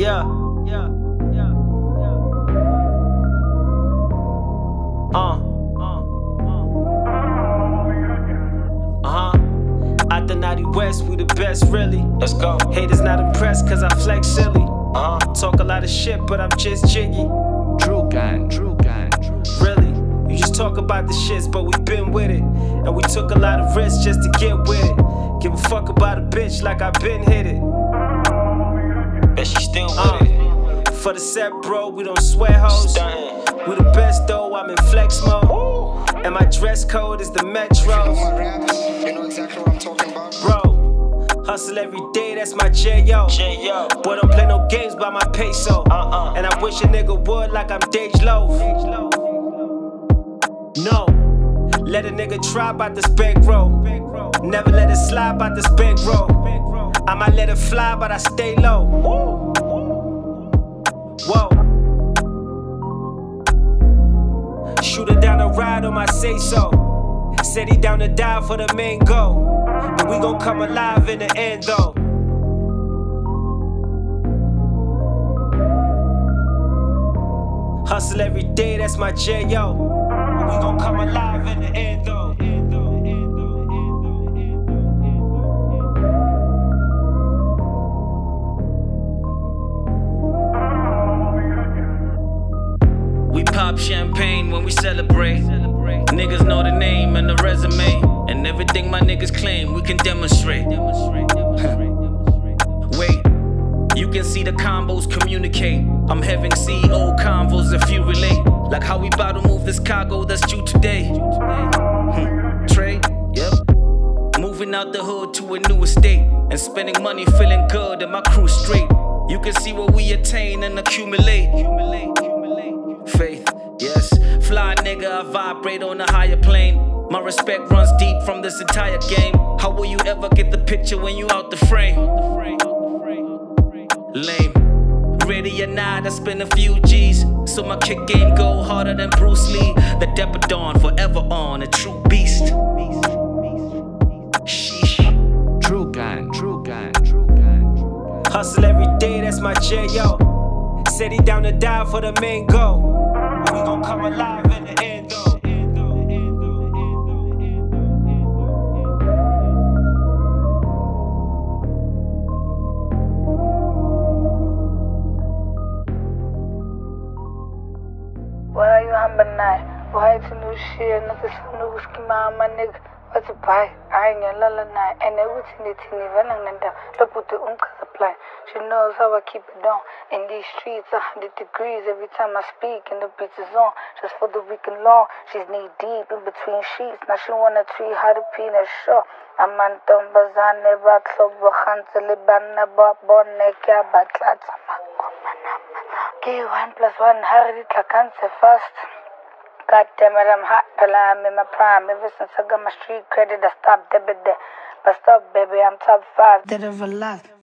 Yeah. Out the Naughty West, we the best, really. Let's go. Haters not impressed, cause I flex silly. Talk a lot of shit, but I'm just jiggy. True gang. Really? You just talk about the shits, but we been with it. And we took a lot of risks just to get with it. Give a fuck about a bitch like I been hit it. Bet she still with it. For the set, bro, we don't swear hoes. We the best though, I'm in flex mode. And my dress code is the Metro. You know exactly what I'm talking about. Bro, hustle every day, that's my J.O. Boy, don't play no games by my peso. And I wish a nigga would like I'm Dej Loaf. No, let a nigga try about this bankroll. Never let it slide about this bankroll. I might let it fly, but I stay low. Whoa. Shooter down the ride on my say-so. Said he down to die for the main goal. But we gon' come alive in the end though. Hustle every day, that's my J.O. But we gon' come alive in the end though. We pop champagne when we celebrate. Niggas know the name and the resume. And everything my niggas claim, we can demonstrate. Wait, you can see the combos communicate. I'm having CEO convos if you relate. Like how we bout to move this cargo that's due today. Trade, yep. Moving out the hood to a new estate. And spending money feeling good and my crew straight. You can see what we attain and accumulate. Faith, yes. Fly nigga, I vibrate on a higher plane. My respect runs deep from this entire game. How will you ever get the picture when you out the frame? Lame. Ready or not, I spend a few G's. So my kick game go harder than Bruce Lee. The Dapper Dawn, forever on, a true beast. Sheesh. True gang. Hustle every day, that's my J.O. Said he down to die for the main goal. But we gon' come alive in the end though. Why you humble now? Why it's new shit? Nothing's new schema, my nigga. What's a pie? I ain't gonna lala now. And it was in the teeny vananga. Look what the supply. She knows how I keep it on. In these streets, 100 degrees every time I speak. And the beats is on. Just for the weekend long. She's knee deep in between sheets. Now she wanna treat how to peanut show. I'm on Tombazane, Batlo, Bahansele, Banaba, Boneka, Batlata. Okay, 1 + 1, hurry, cancer fast. God damn it, I'm hot, but I'm in my prime. Ever since I got my street credit, I stopped debit there. But stop, baby, I'm top 5. Dead of a life.